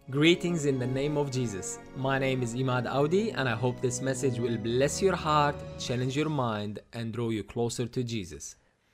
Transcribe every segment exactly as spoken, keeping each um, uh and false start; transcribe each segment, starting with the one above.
Greetings in the name of Jesus. My name is Imad Audi, and I hope this message will bless your heart, challenge your mind, and draw you closer to Jesus.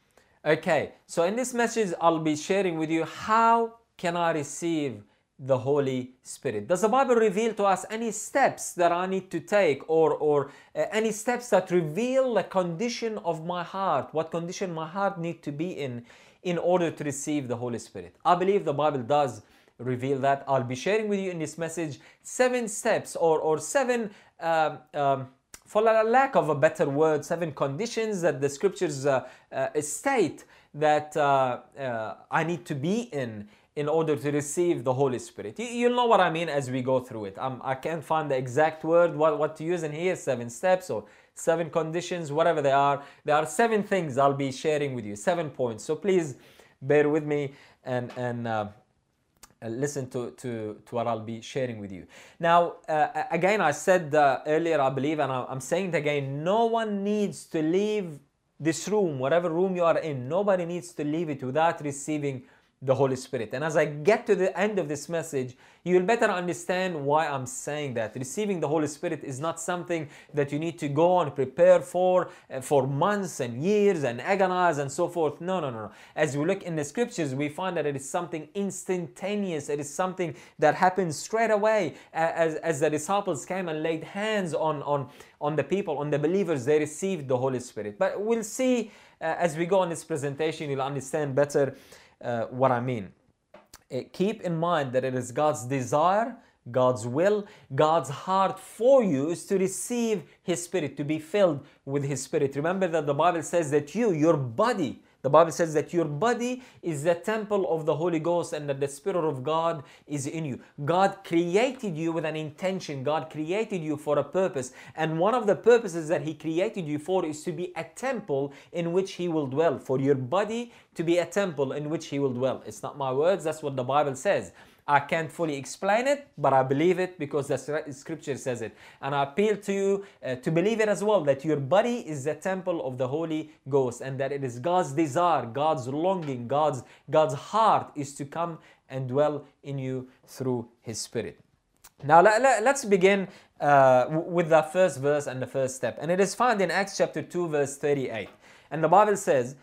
Okay, so in this message, I'll be sharing with you how can I receive the Holy Spirit. Does the Bible reveal to us any steps that I need to take, or, or uh, any steps that reveal the condition of my heart, what condition my heart need to be in in order to receive the Holy Spirit? I believe the Bible does reveal that. I'll be sharing with you in this message seven steps or, or seven, um, um, for lack of a better word, seven conditions that the scriptures uh, uh, state that uh, uh, I need to be in in order to receive the Holy Spirit. You, you'll know what I mean as we go through it. Um, I can't find the exact word, what, what to use in here, seven steps or seven conditions, whatever they are. There are seven things I'll be sharing with you, seven points. So please bear with me and, and uh, Uh, listen to, to, to what I'll be sharing with you. Now, uh, again, I said uh, earlier, I believe, and I'm saying it again, no one needs to leave this room, whatever room you are in, nobody needs to leave it without receiving the Holy Spirit. And as I get to the end of this message, you'll better understand why I'm saying that. Receiving the Holy Spirit is not something that you need to go and prepare for uh, for months and years and agonize and so forth. No, no, no, no. As we look in the scriptures, we find that it is something instantaneous. It is something that happens straight away. As, as the disciples came and laid hands on, on, on the people, on the believers, they received the Holy Spirit. But we'll see uh, as we go on this presentation, you'll understand better Uh, what I mean. Uh, keep in mind that it is God's desire, God's will, God's heart for you is to receive His Spirit, to be filled with His Spirit. Remember that the Bible says that you, your body, the Bible says that your body is the temple of the Holy Ghost and that the Spirit of God is in you. God created you with an intention. God created you for a purpose. And one of the purposes that He created you for is to be a temple in which He will dwell. For your body to be a temple in which He will dwell. It's not my words, that's what the Bible says. I can't fully explain it, but I believe it because the scripture says it. And I appeal to you uh, to believe it as well, that your body is the temple of the Holy Ghost and that it is God's desire, God's longing, God's, God's heart is to come and dwell in you through His Spirit. Now let, let, let's begin uh, with the first verse and the first step. And it is found in Acts chapter two verse thirty-eight. And the Bible says,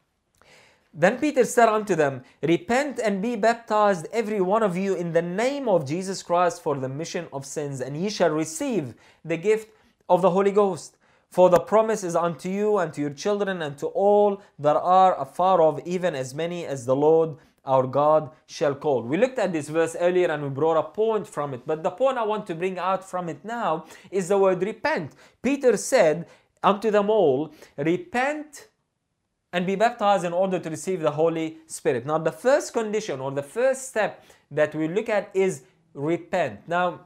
"Then Peter said unto them, Repent and be baptized every one of you in the name of Jesus Christ for the remission of sins, and ye shall receive the gift of the Holy Ghost. For the promise is unto you and to your children and to all that are afar off, even as many as the Lord our God shall call." We looked at this verse earlier and we brought a point from it. But the point I want to bring out from it now is the word repent. Peter said unto them all, Repent and be baptized in order to receive the Holy Spirit. Now the first condition or the first step that we look at is repent. Now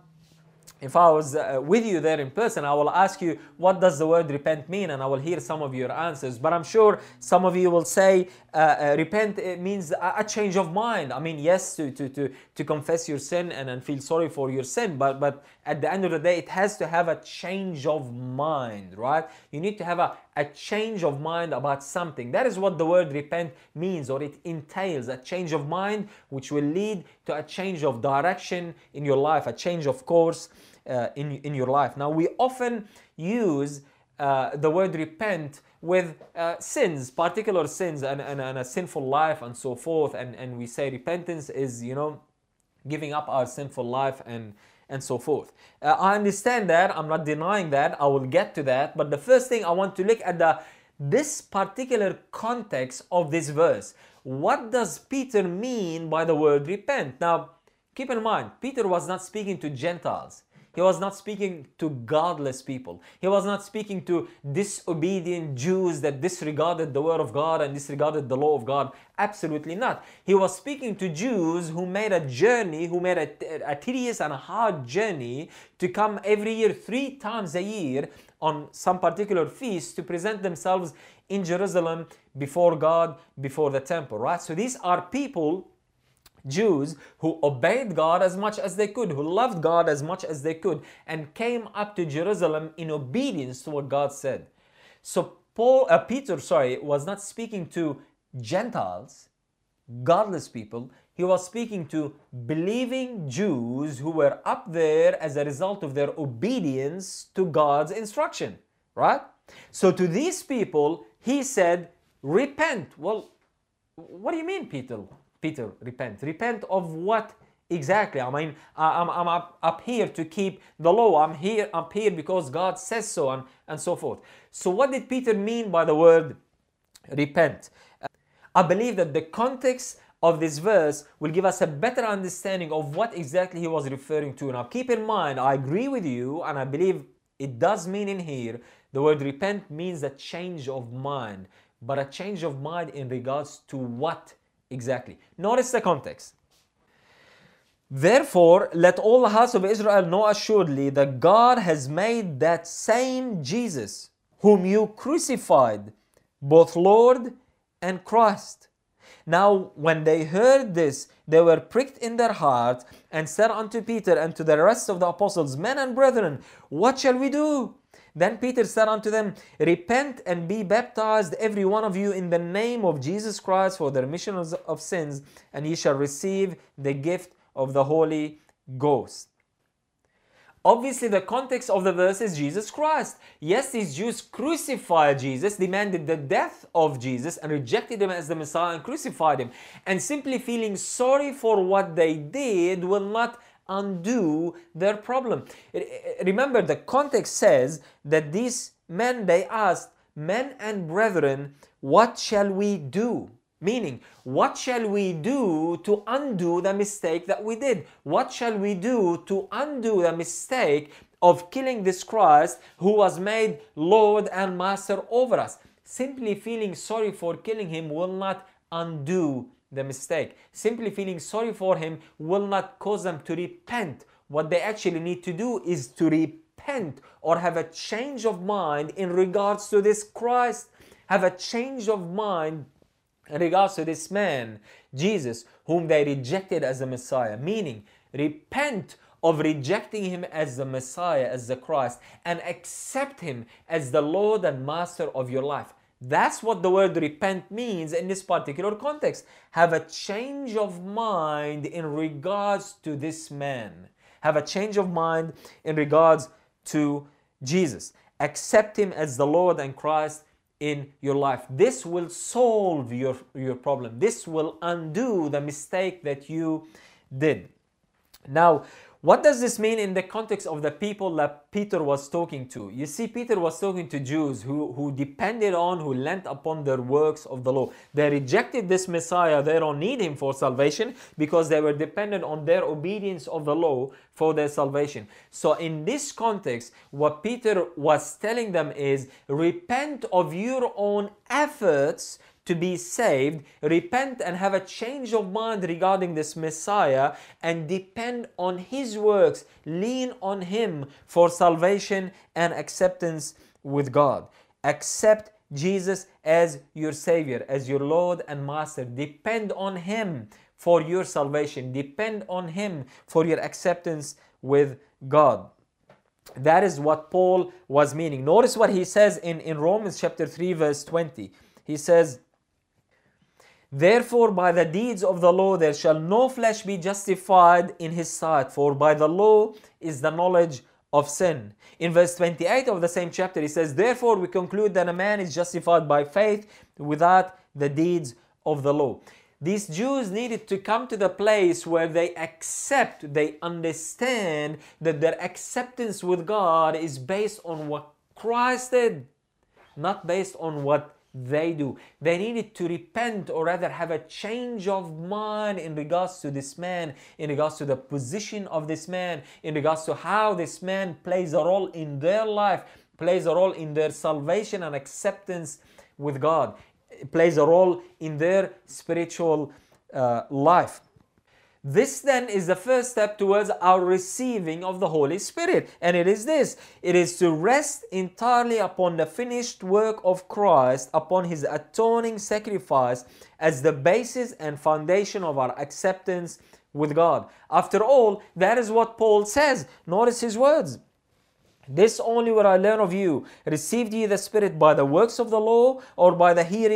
if I was uh, with you there in person, I will ask you, what does the word repent mean? And I will hear some of your answers. But I'm sure some of you will say, uh, uh, repent it means a, a change of mind. I mean, yes, to, to, to, to confess your sin and, and feel sorry for your sin. But, but at the end of the day, it has to have a change of mind, right? You need to have a, a change of mind about something. That is what the word repent means, or it entails a change of mind, which will lead to a change of direction in your life, a change of course Uh, in, in your life. Now we often use uh, the word repent with uh, sins, particular sins and, and, and a sinful life and so forth, and, and we say repentance is, you know, giving up our sinful life and and so forth. Uh, I understand that, I'm not denying that, I will get to that, but the first thing I want to look at the this particular context of this verse. What does Peter mean by the word repent? Now keep in mind, Peter was not speaking to Gentiles. He was not speaking to godless people. He was not speaking to disobedient Jews that disregarded the word of God and disregarded the law of God. Absolutely not. He was speaking to Jews who made a journey, who made a, a tedious and a hard journey to come every year, three times a year on some particular feast to present themselves in Jerusalem before God, before the temple, right? So these are people, Jews, who obeyed God as much as they could, who loved God as much as they could, and came up to Jerusalem in obedience to what God said. So Paul, uh, Peter, sorry, was not speaking to Gentiles, godless people. he was speaking to believing Jews who were up there as a result of their obedience to God's instruction, right? So to these people, he said, repent. Well, what do you mean, Peter? Peter, repent. Repent of what exactly? I mean, I'm, I'm up, up here to keep the law. I'm here up here because God says so, and, and so forth. So what did Peter mean by the word repent? I believe that the context of this verse will give us a better understanding of what exactly he was referring to. Now keep in mind, I agree with you, and I believe it does mean in here, the word repent means a change of mind. But a change of mind in regards to what exactly? Notice the context. Therefore, let all the house of Israel know assuredly that God has made that same Jesus, whom you crucified, both Lord and Christ. Now, when they heard this, they were pricked in their heart and said unto Peter and to the rest of the apostles, Men and brethren, what shall we do? Then Peter said unto them, Repent and be baptized every one of you in the name of Jesus Christ for the remission of sins, and ye shall receive the gift of the Holy Ghost. Obviously, the context of the verse is Jesus Christ. Yes, these Jews crucified Jesus, demanded the death of Jesus, and rejected him as the Messiah and crucified him. And simply feeling sorry for what they did will not undo their problem. Remember, the context says that these men, they asked, Men and brethren, what shall we do? Meaning, what shall we do to undo the mistake that we did? What shall we do to undo the mistake of killing this Christ who was made Lord and Master over us? Simply feeling sorry for killing him will not undo the mistake. Simply feeling sorry for him will not cause them to repent. What they actually need to do is to repent or have a change of mind in regards to this Christ. Have a change of mind in regards to this man, Jesus, whom they rejected as the Messiah. Meaning, repent of rejecting him as the Messiah, as the Christ, and accept him as the Lord and Master of your life. That's what the word repent means in this particular context. Have a change of mind in regards to this man. Have a change of mind in regards to Jesus. Accept him as the Lord and Christ in your life. This will solve your, your problem. This will undo the mistake that you did. Now, what does this mean in the context of the people that Peter was talking to? You see, Peter was talking to Jews who, who depended on, who lent upon their works of the law. They rejected this Messiah. They don't need him for salvation because they were dependent on their obedience of the law for their salvation. So in this context, what Peter was telling them is, repent of your own efforts to be saved, repent and have a change of mind regarding this Messiah and depend on his works, lean on him for salvation and acceptance with God. Accept Jesus as your Savior, as your Lord and Master. Depend on him for your salvation. Depend on him for your acceptance with God. That is what Paul was meaning. Notice what he says in, in Romans chapter three verse twenty. He says, Therefore, by the deeds of the law there shall no flesh be justified in his sight, for by the law is the knowledge of sin. In verse twenty-eight of the same chapter, he says, Therefore we conclude that a man is justified by faith without the deeds of the law. These Jews needed to come to the place where they accept, they understand that their acceptance with God is based on what Christ did, not based on what they do. They needed to repent, or rather have a change of mind in regards to this man, in regards to the position of this man, in regards to how this man plays a role in their life, plays a role in their salvation and acceptance with God, it plays a role in their spiritual uh, life. This then is the first step towards our receiving of the Holy Spirit. And it is this. It is to rest entirely upon the finished work of Christ, upon his atoning sacrifice as the basis and foundation of our acceptance with God. After all, that is what Paul says. Notice his words. This only will I learn of you. Received ye the Spirit by the works of the law, or by the hearing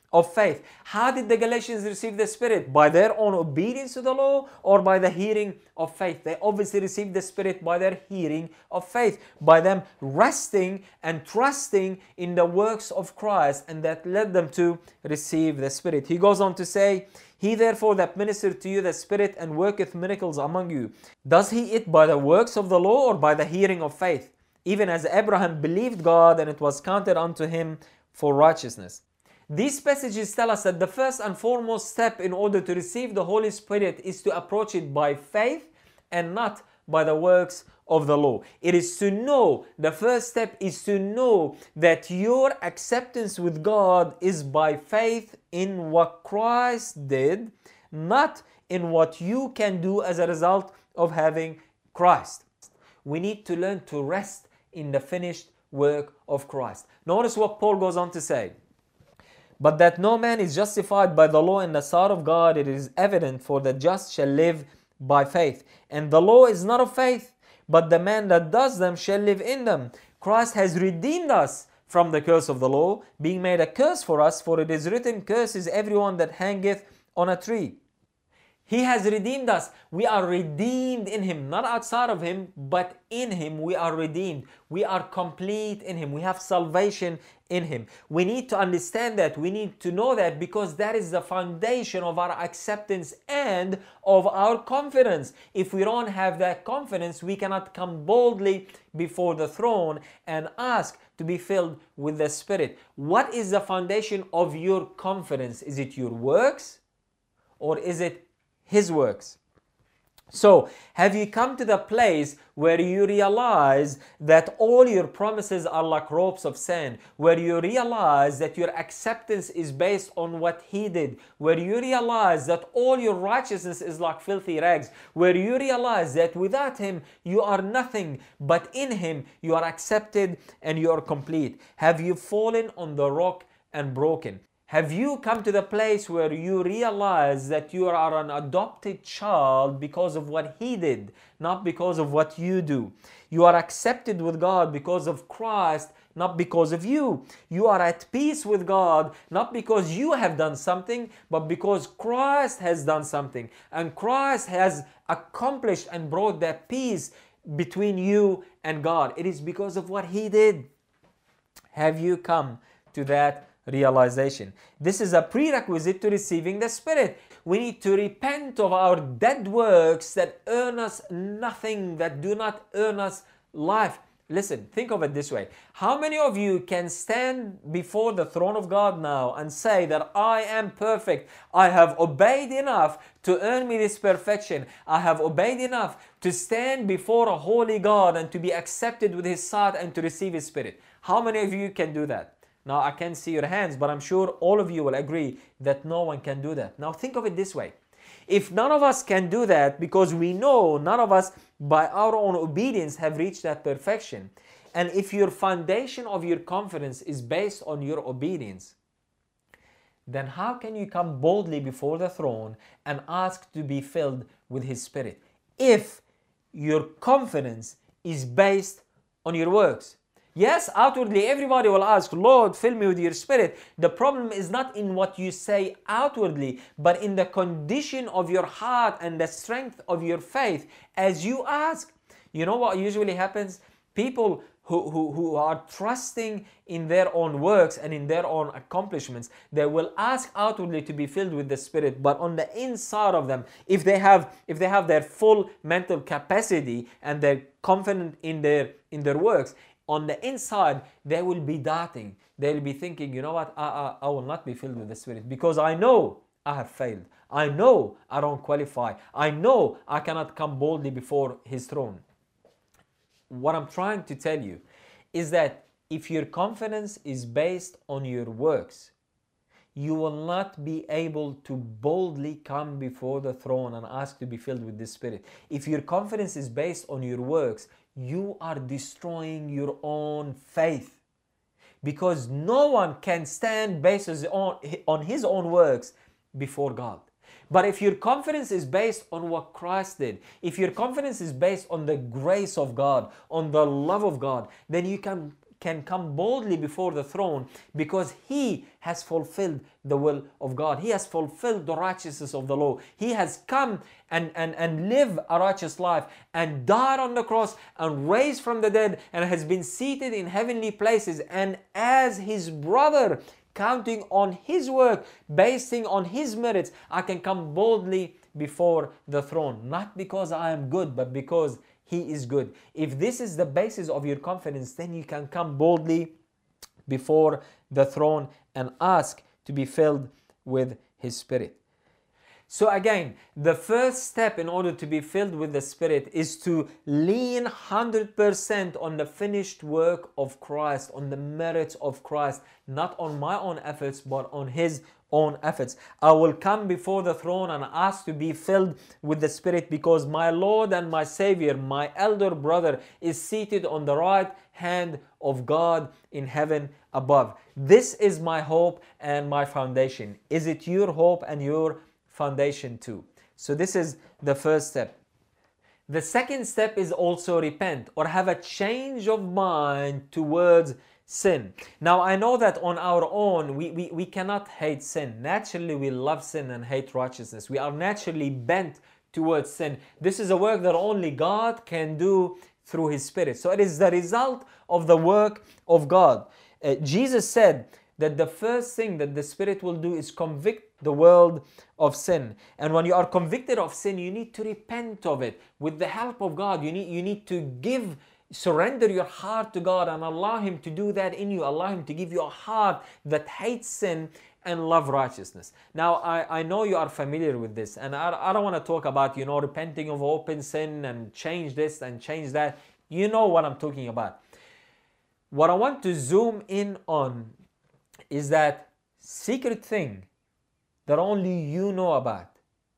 of faith. How did the Galatians receive the Spirit? By their own obedience to the law or by the hearing of faith? They obviously received the Spirit by their hearing of faith, by them resting and trusting in the works of Christ, and that led them to receive the Spirit. He goes on to say, He therefore that ministered to you the Spirit and worketh miracles among you, does he it by the works of the law or by the hearing of faith? Even as Abraham believed God, and it was counted unto him for righteousness. These passages tell us that the first and foremost step in order to receive the Holy Spirit is to approach it by faith and not by the works of the law. It is to know, the first step is to know that your acceptance with God is by faith in what Christ did, not in what you can do as a result of having Christ. We need to learn to rest in the finished work of Christ. Notice what Paul goes on to say. But that no man is justified by the law in the sight of God, it is evident, for the just shall live by faith. And the law is not of faith, but the man that does them shall live in them. Christ has redeemed us from the curse of the law, being made a curse for us, for it is written, Cursed is everyone that hangeth on a tree. He has redeemed us. We are redeemed in Him, not outside of Him, but in Him we are redeemed. We are complete in Him. We have salvation in Him. We need to understand that. We need to know that, because that is the foundation of our acceptance and of our confidence. If we don't have that confidence, we cannot come boldly before the throne and ask to be filled with the Spirit. What is the foundation of your confidence? Is it your works, or is it His works? So, have you come to the place where you realize that all your promises are like ropes of sand, where you realize that your acceptance is based on what He did, where you realize that all your righteousness is like filthy rags, where you realize that without Him you are nothing, but in Him you are accepted and you are complete? Have you fallen on the rock and broken? Have you come to the place where you realize that you are an adopted child because of what He did, not because of what you do? You are accepted with God because of Christ, not because of you. You are at peace with God, not because you have done something, but because Christ has done something. And Christ has accomplished and brought that peace between you and God. It is because of what He did. Have you come to that realization? This is a prerequisite to receiving the Spirit. We need to repent of our dead works that earn us nothing, that do not earn us life. Listen, think of it this way. How many of you can stand before the throne of God now and say that I am perfect? I have obeyed enough to earn me this perfection. I have obeyed enough to stand before a holy God and to be accepted with His sight and to receive His Spirit. How many of you can do that? Now, I can't see your hands, but I'm sure all of you will agree that no one can do that. Now, think of it this way. If none of us can do that, because we know none of us by our own obedience have reached that perfection, and if your foundation of your confidence is based on your obedience, then how can you come boldly before the throne and ask to be filled with His Spirit if your confidence is based on your works? Yes, outwardly everybody will ask, Lord, fill me with your Spirit. The problem is not in what you say outwardly, but in the condition of your heart and the strength of your faith as you ask. You know what usually happens? People who, who, who are trusting in their own works and in their own accomplishments, they will ask outwardly to be filled with the Spirit, but on the inside of them, if they have if they have their full mental capacity and they're confident in their in their works, on the inside, they will be doubting. They will be thinking, you know what, I, I, I will not be filled with the Spirit because I know I have failed. I know I don't qualify. I know I cannot come boldly before His throne. What I'm trying to tell you is that if your confidence is based on your works, you will not be able to boldly come before the throne and ask to be filled with the Spirit. If your confidence is based on your works, you are destroying your own faith, because no one can stand based on, on his own works before God. But if your confidence is based on what Christ did, if your confidence is based on the grace of God, on the love of God, then you can can come boldly before the throne because he has fulfilled the will of God. He has fulfilled the righteousness of the law. He has come and, and, and lived a righteous life and died on the cross and raised from the dead and has been seated in heavenly places. And as his brother, counting on his work, basing on his merits, I can come boldly before the throne. Not because I am good, but because he is good. If this is the basis of your confidence, then you can come boldly before the throne and ask to be filled with his Spirit. So again, the first step in order to be filled with the Spirit is to lean one hundred percent on the finished work of Christ, on the merits of Christ, not on my own efforts, but on his own efforts. I will come before the throne and ask to be filled with the Spirit because my Lord and my Savior, my elder brother, is seated on the right hand of God in heaven above. This is my hope and my foundation. Is it your hope and your foundation too? So this is the first step. The second step is also repent or have a change of mind towards sin. Now I know that on our own we, we, we cannot hate sin. Naturally we love sin and hate righteousness. We are naturally bent towards sin. This is a work that only God can do through his Spirit. So it is the result of the work of God. Uh, Jesus said that the first thing that the Spirit will do is convict the world of sin. And when you are convicted of sin, you need to repent of it. With the help of God, you need, you need to give, surrender your heart to God and allow him to do that in you. Allow him to give you a heart that hates sin and love righteousness. Now, I, I know you are familiar with this, and I, I don't want to talk about, you know, repenting of open sin and change this and change that. You know what I'm talking about. What I want to zoom in on is that secret thing that only you know about.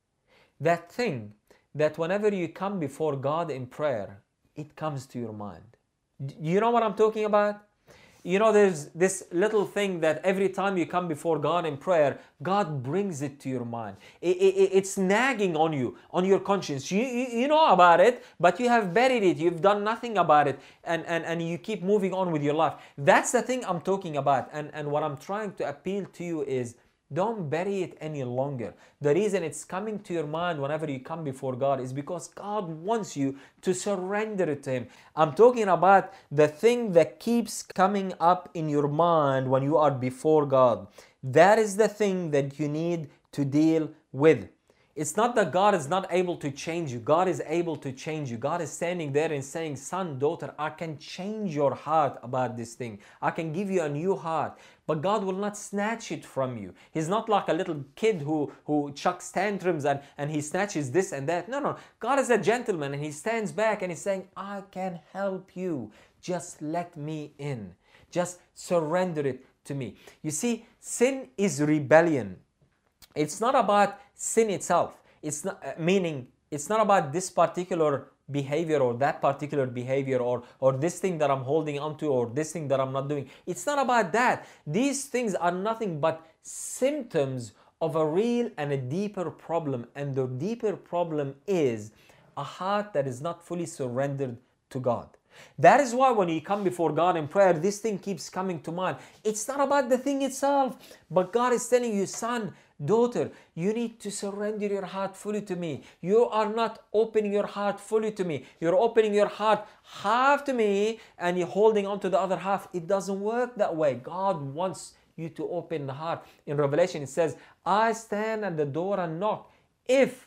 That thing that whenever you come before God in prayer, it comes to your mind. You know what I'm talking about? You know, there's this little thing that every time you come before God in prayer, God brings it to your mind. It, it, it's nagging on you, on your conscience. You, you, you know about it, but you have buried it. You've done nothing about it, and, and, and you keep moving on with your life. That's the thing I'm talking about. And, and what I'm trying to appeal to you is, don't bury it any longer. The reason it's coming to your mind whenever you come before God is because God wants you to surrender it to him. I'm talking about the thing that keeps coming up in your mind when you are before God. That is the thing that you need to deal with. It's not that God is not able to change you. God is able to change you. God is standing there and saying, son, daughter, I can change your heart about this thing. I can give you a new heart. But God will not snatch it from you. He's not like a little kid who, who chucks tantrums and, and he snatches this and that. No, no. God is a gentleman and he stands back and he's saying, I can help you. Just let me in. Just surrender it to me. You see, sin is rebellion. It's not about sin itself. It's not, uh, meaning it's not about this particular behavior or that particular behavior or, or this thing that I'm holding onto or this thing that I'm not doing. It's not about that. These things are nothing but symptoms of a real and a deeper problem. And the deeper problem is a heart that is not fully surrendered to God. That is why when you come before God in prayer, this thing keeps coming to mind. It's not about the thing itself, but God is telling you, son, daughter, you need to surrender your heart fully to me. You are not opening your heart fully to me. You're opening your heart half to me and you're holding on to the other half. It doesn't work that way. God wants you to open the heart. In Revelation, it says, I stand at the door and knock. If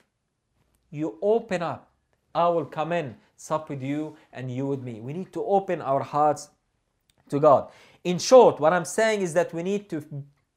you open up, I will come in, sup with you and you with me. We need to open our hearts to God. In short, what I'm saying is that we need to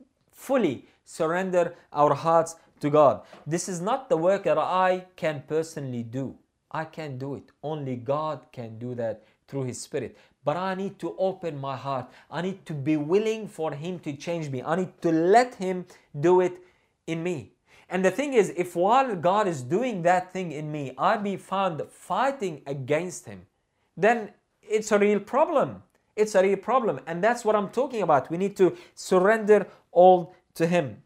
fully surrender our hearts to God. This is not the work that I can personally do. I can't do it. Only God can do that through his Spirit. But I need to open my heart. I need to be willing for him to change me. I need to let him do it in me. And the thing is, if while God is doing that thing in me, I be found fighting against him, then it's a real problem. It's a real problem. And that's what I'm talking about. We need to surrender all to him.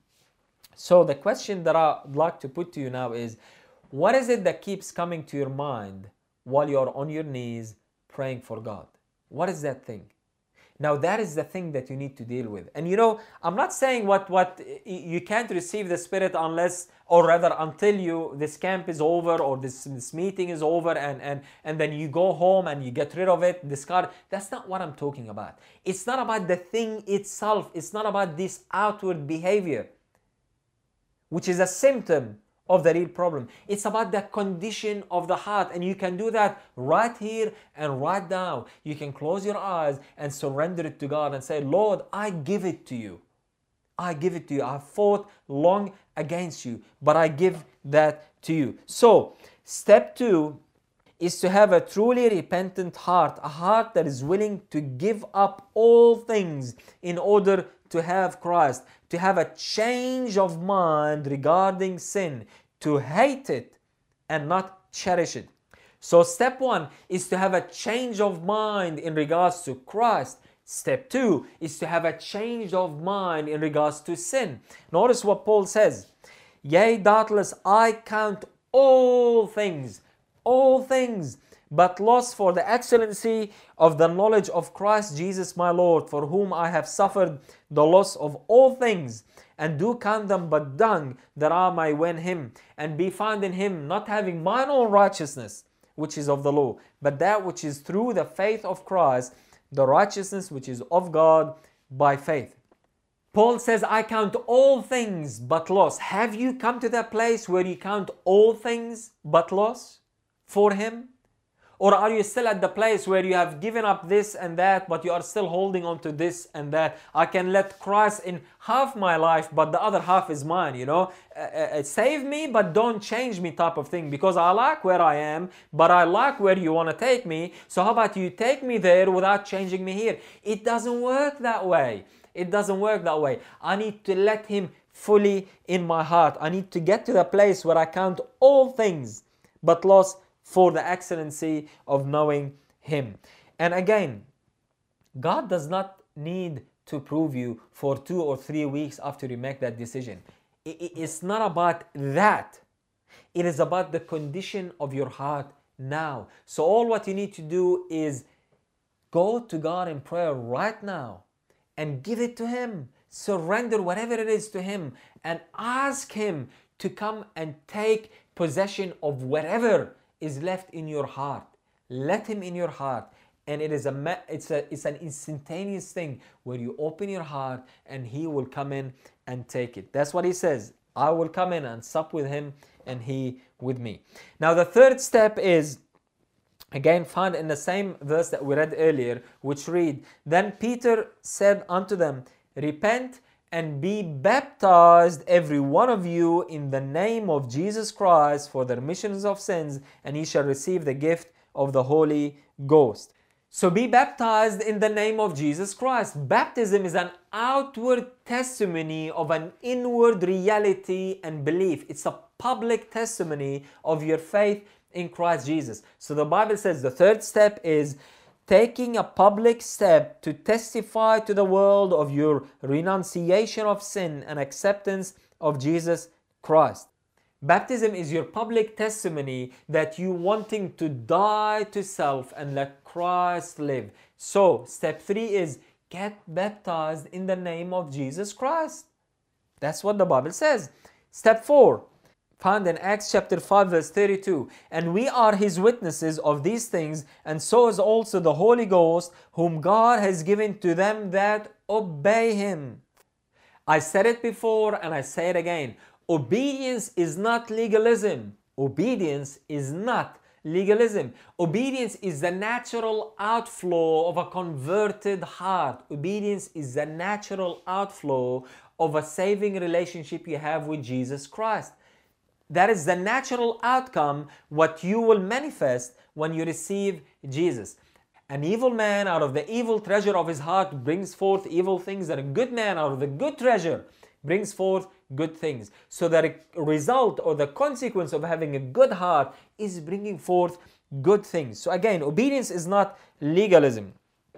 So the question that I'd like to put to you now is, what is it that keeps coming to your mind while you're on your knees praying for God? What is that thing? Now that is the thing that you need to deal with. And you know, I'm not saying what what you can't receive the Spirit unless, or rather until you this camp is over, or this, this meeting is over, and, and, and then you go home and you get rid of it, discard. That's not what I'm talking about. It's not about the thing itself. It's not about this outward behavior, which is a symptom of the real problem. It's about the condition of the heart, and you can do that right here and right now. You can close your eyes and surrender it to God and say, Lord, I give it to you. I give it to you. I fought long against you, but I give that to you. So, step two is to have a truly repentant heart, a heart that is willing to give up all things in order to have Christ, to have a change of mind regarding sin, to hate it and not cherish it. So step one is to have a change of mind in regards to Christ. Step two is to have a change of mind in regards to sin. Notice what Paul says. Yea, doubtless I count all things, all things, but loss for the excellency of the knowledge of Christ Jesus my Lord, for whom I have suffered the loss of all things, and do count them but dung, that I may win him, and be found in him, not having mine own righteousness, which is of the law, but that which is through the faith of Christ, the righteousness which is of God by faith. Paul says, I count all things but loss. Have you come to that place where you count all things but loss for him? Or are you still at the place where you have given up this and that, but you are still holding on to this and that? I can let Christ in half my life, but the other half is mine, you know. Uh, uh, save me, but don't change me type of thing, because I like where I am, but I like where you want to take me. So how about you take me there without changing me here? It doesn't work that way. It doesn't work that way. I need to let him fully in my heart. I need to get to the place where I count all things but loss for the excellency of knowing him. And again, God does not need to prove you for two or three weeks after you make that decision. It's not about that. It is about the condition of your heart now. So all what you need to do is go to God in prayer right now and give it to him. Surrender whatever it is to him and ask him to come and take possession of whatever is left in your heart. Let him in your heart, and it is a it's a it's an instantaneous thing where you open your heart and he will come in and take it. That's what he says. I will come in and sup with him and he with me. Now the third step is again found in the same verse that we read earlier, which read, Then Peter said unto them, Repent and be baptized every one of you in the name of Jesus Christ for the remission of sins, and ye shall receive the gift of the Holy Ghost. So be baptized in the name of Jesus Christ. Baptism is an outward testimony of an inward reality and belief. It's a public testimony of your faith in Christ Jesus. So the Bible says the third step is taking a public step to testify to the world of your renunciation of sin and acceptance of Jesus Christ. Baptism is your public testimony that you wanting to die to self and let Christ live. So step three is get baptized in the name of Jesus Christ. That's what the Bible says. Step four, found in Acts chapter five verse thirty-two. And we are his witnesses of these things, and so is also the Holy Ghost, whom God has given to them that obey him. I said it before and I say it again. Obedience is not legalism. Obedience is not legalism. Obedience is the natural outflow of a converted heart. Obedience is the natural outflow of a saving relationship you have with Jesus Christ. That is the natural outcome, what you will manifest when you receive Jesus. An evil man out of the evil treasure of his heart brings forth evil things, and a good man out of the good treasure brings forth good things. So the result or the consequence of having a good heart is bringing forth good things. So again, obedience is not legalism.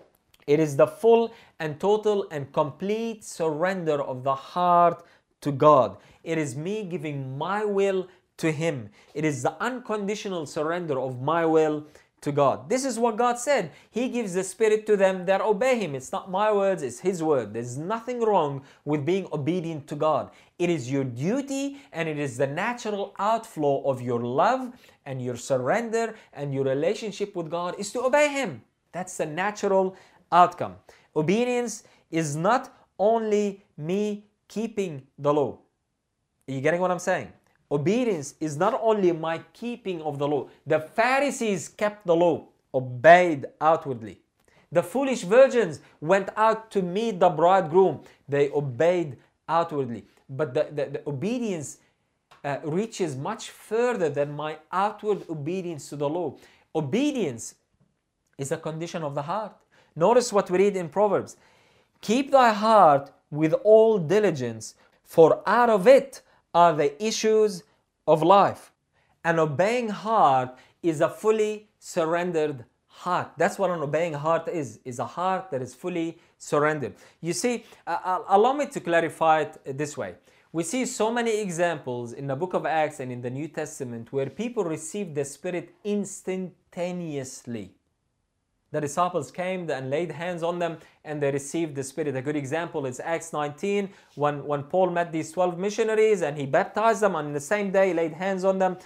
It is the full and total and complete surrender of the heart to God. It is me giving my will to him. It is the unconditional surrender of my will to God. This is what God said. He gives the Spirit to them that obey Him. It's not my words, it's His word. There's nothing wrong with being obedient to God. It is your duty and it is the natural outflow of your love and your surrender and your relationship with God is to obey Him. That's the natural outcome. Obedience is not only me keeping the law. Are you getting what I'm saying? Obedience is not only my keeping of the law. The Pharisees kept the law, obeyed outwardly. The foolish virgins went out to meet the bridegroom. They obeyed outwardly. But the, the, the obedience uh, reaches much further than my outward obedience to the law. Obedience is a condition of the heart. Notice what we read in Proverbs. Keep thy heart with all diligence, for out of it are the issues of life. An obeying heart is a fully surrendered heart. That's what an obeying heart is, is a heart that is fully surrendered. You see, uh, allow me to clarify it this way. We see so many examples in the book of Acts and in the New Testament where people received the Spirit instantaneously. The disciples came and laid hands on them and they received the Spirit. A good example is Acts nineteen, when, when Paul met these twelve missionaries and he baptized them, and in the same day he laid hands on them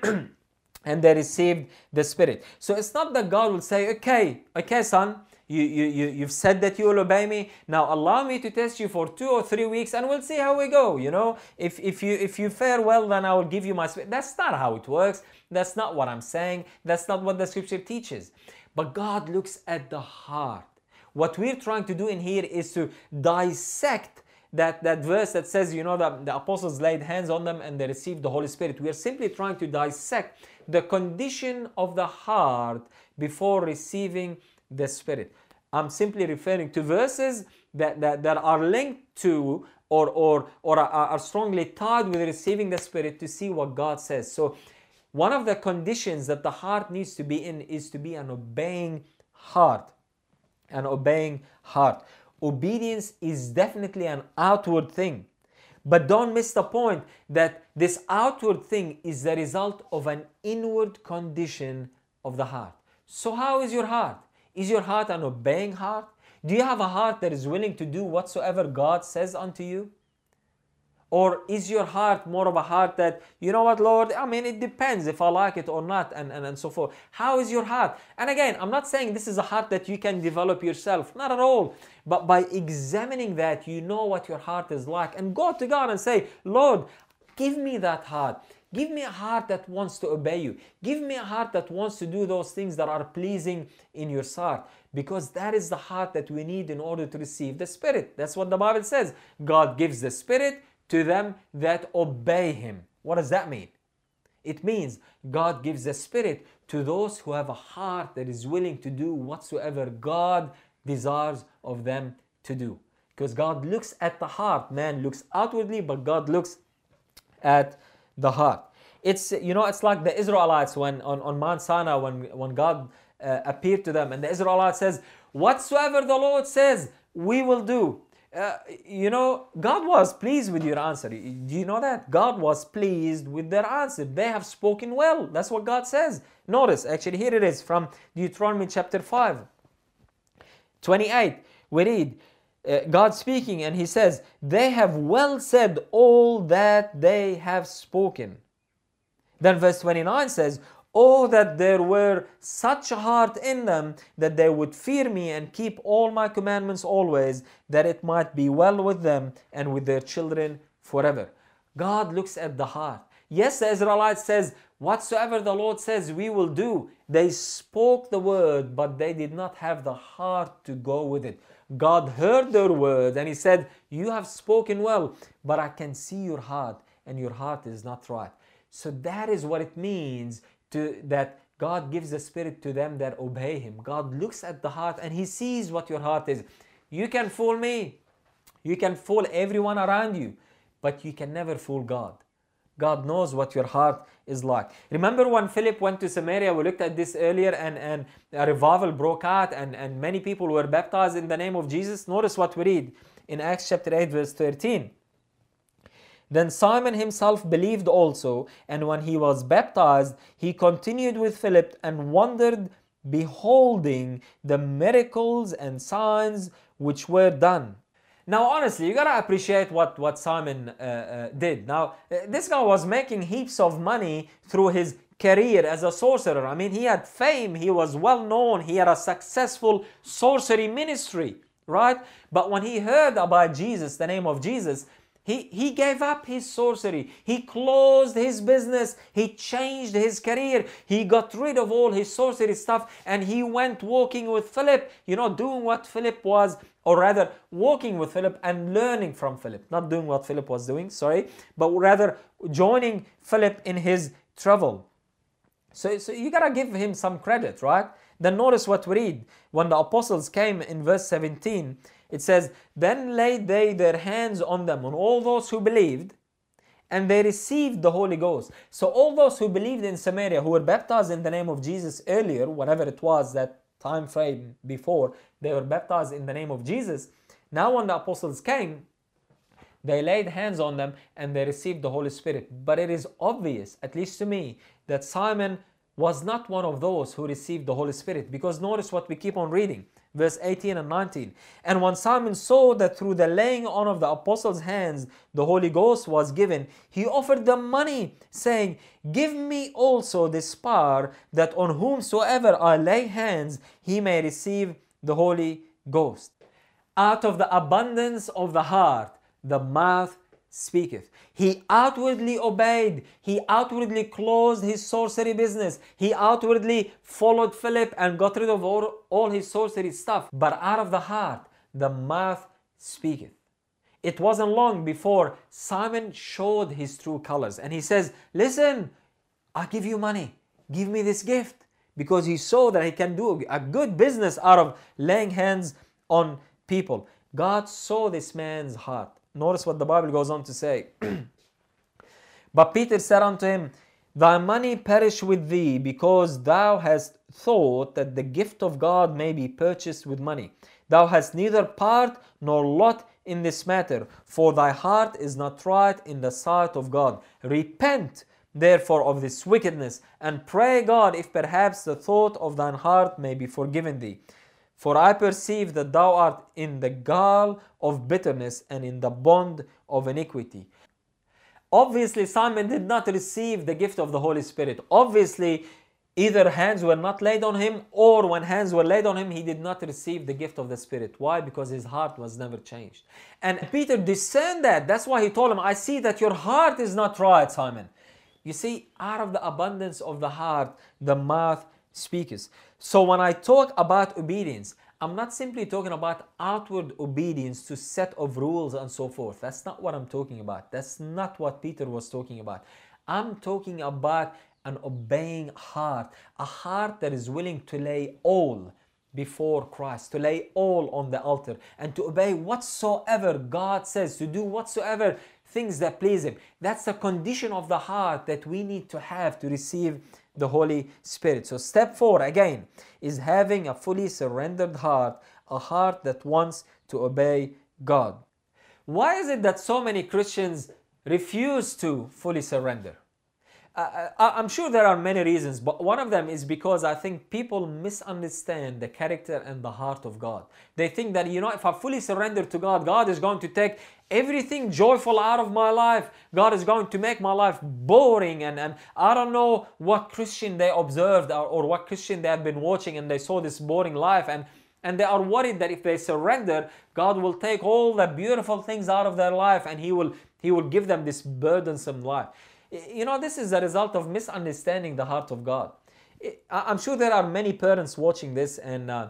and they received the Spirit. So it's not that God will say, okay, okay son, you, you, you, you've said that you will obey me. Now allow me to test you for two or three weeks and we'll see how we go. You know, if, if, you, if you fare well, then I will give you my Spirit. That's not how it works. That's not what I'm saying. That's not what the scripture teaches. But God looks at the heart. What we're trying to do in here is to dissect that, that verse that says, you know, that the apostles laid hands on them and they received the Holy Spirit. We are simply trying to dissect the condition of the heart before receiving the Spirit. I'm simply referring to verses that, that, that are linked to or, or, or are, are strongly tied with receiving the Spirit to see what God says. So one of the conditions that the heart needs to be in is to be an obeying heart. An obeying heart. Obedience is definitely an outward thing. But don't miss the point that this outward thing is the result of an inward condition of the heart. So how is your heart? Is your heart an obeying heart? Do you have a heart that is willing to do whatsoever God says unto you? Or is your heart more of a heart that, you know what, Lord, I mean, it depends if I like it or not, and, and, and so forth. How is your heart? And again, I'm not saying this is a heart that you can develop yourself. Not at all. But by examining that, you know what your heart is like. And go to God and say, Lord, give me that heart. Give me a heart that wants to obey you. Give me a heart that wants to do those things that are pleasing in your sight. Because that is the heart that we need in order to receive the Spirit. That's what the Bible says. God gives the Spirit to them that obey Him. What does that mean? It means God gives the Spirit to those who have a heart that is willing to do whatsoever God desires of them to do. Because God looks at the heart. Man looks outwardly, but God looks at the heart. It's, you know, it's like the Israelites when on, on Mount Sinai, when, when God uh, appeared to them, and the Israelites says, whatsoever the Lord says, we will do. Uh, you know, God was pleased with your answer. Do you know that? God was pleased with their answer. They have spoken well. That's what God says. Notice, actually, here it is from Deuteronomy chapter five. twenty-eight, we read, uh, God speaking, and He says, they have well said all that they have spoken. Then verse twenty-nine says, oh, that there were such a heart in them that they would fear me and keep all my commandments always, that it might be well with them and with their children forever. God looks at the heart. Yes, the Israelites says, whatsoever the Lord says we will do. They spoke the word, but they did not have the heart to go with it. God heard their word and He said, you have spoken well, but I can see your heart and your heart is not right. So that is what it means to, that God gives the Spirit to them that obey Him. God looks at the heart and He sees what your heart is. You can fool me. You can fool everyone around you, but you can never fool God. God knows what your heart is like. Remember when Philip went to Samaria, we looked at this earlier, and, and a revival broke out and, and many people were baptized in the name of Jesus. Notice what we read in Acts chapter eight verse thirteen. Then Simon himself believed also, and when he was baptized, he continued with Philip and wondered beholding the miracles and signs which were done. Now, honestly, you gotta appreciate what, what Simon uh, uh, did. Now, uh, this guy was making heaps of money through his career as a sorcerer. I mean, he had fame, he was well known, he had a successful sorcery ministry, right? But when he heard about Jesus, the name of Jesus, he, he gave up his sorcery, he closed his business, he changed his career, he got rid of all his sorcery stuff, and he went walking with Philip, you know, doing what Philip was, or rather walking with Philip and learning from Philip, not doing what Philip was doing, sorry, but rather joining Philip in his travel. So, so you gotta give him some credit, right? Then notice what we read. When the apostles came in verse seventeen, it says, then laid they their hands on them, on all those who believed, and they received the Holy Ghost. So all those who believed in Samaria, who were baptized in the name of Jesus earlier, whatever it was that time frame before, they were baptized in the name of Jesus. Now when the apostles came, they laid hands on them and they received the Holy Spirit. But it is obvious, at least to me, that Simon was not one of those who received the Holy Spirit, because notice what we keep on reading, verse eighteen and nineteen. And when Simon saw that through the laying on of the apostles' hands the Holy Ghost was given, he offered them money, saying, give me also this power, that on whomsoever I lay hands he may receive the Holy Ghost. Out of the abundance of the heart the mouth speaketh. He outwardly obeyed. He outwardly closed his sorcery business. He outwardly followed Philip and got rid of all, all his sorcery stuff. But out of the heart, the mouth speaketh. It wasn't long before Simon showed his true colors. And he says, listen, I'll give you money. Give me this gift. Because he saw that he can do a good business out of laying hands on people. God saw this man's heart. Notice what the Bible goes on to say. But Peter said unto him, thy money perish with thee, because thou hast thought that the gift of God may be purchased with money. Thou hast neither part nor lot in this matter, for thy heart is not right in the sight of God. Repent therefore of this wickedness, and pray God if perhaps the thought of thine heart may be forgiven thee. For I perceive that thou art in the gall of bitterness and in the bond of iniquity. Obviously, Simon did not receive the gift of the Holy Spirit. Obviously, either hands were not laid on him, or when hands were laid on him, he did not receive the gift of the Spirit. Why? Because his heart was never changed. And Peter discerned that. That's why he told him, I see that your heart is not right, Simon. You see, out of the abundance of the heart, the mouth speaketh. So when I talk about obedience, I'm not simply talking about outward obedience to set of rules and so forth. That's not what I'm talking about. That's not what Peter was talking about. I'm talking about an obeying heart, a heart that is willing to lay all before Christ, to lay all on the altar, and to obey whatsoever God says, to do whatsoever things that please Him. That's the condition of the heart that we need to have to receive the Holy Spirit. So step four again is having a fully surrendered heart, a heart that wants to obey God. Why is it that so many Christians refuse to fully surrender? Uh, I'm sure there are many reasons, but one of them is because I think people misunderstand the character and the heart of God. They think that, you know, if I fully surrender to God, God is going to take everything joyful out of my life. God is going to make my life boring, and, and I don't know what Christian they observed or, or what Christian they have been watching, and they saw this boring life, and, and they are worried that if they surrender, God will take all the beautiful things out of their life, and He will, He will give them this burdensome life. You know, this is a result of misunderstanding the heart of God. I'm sure there are many parents watching this, and uh,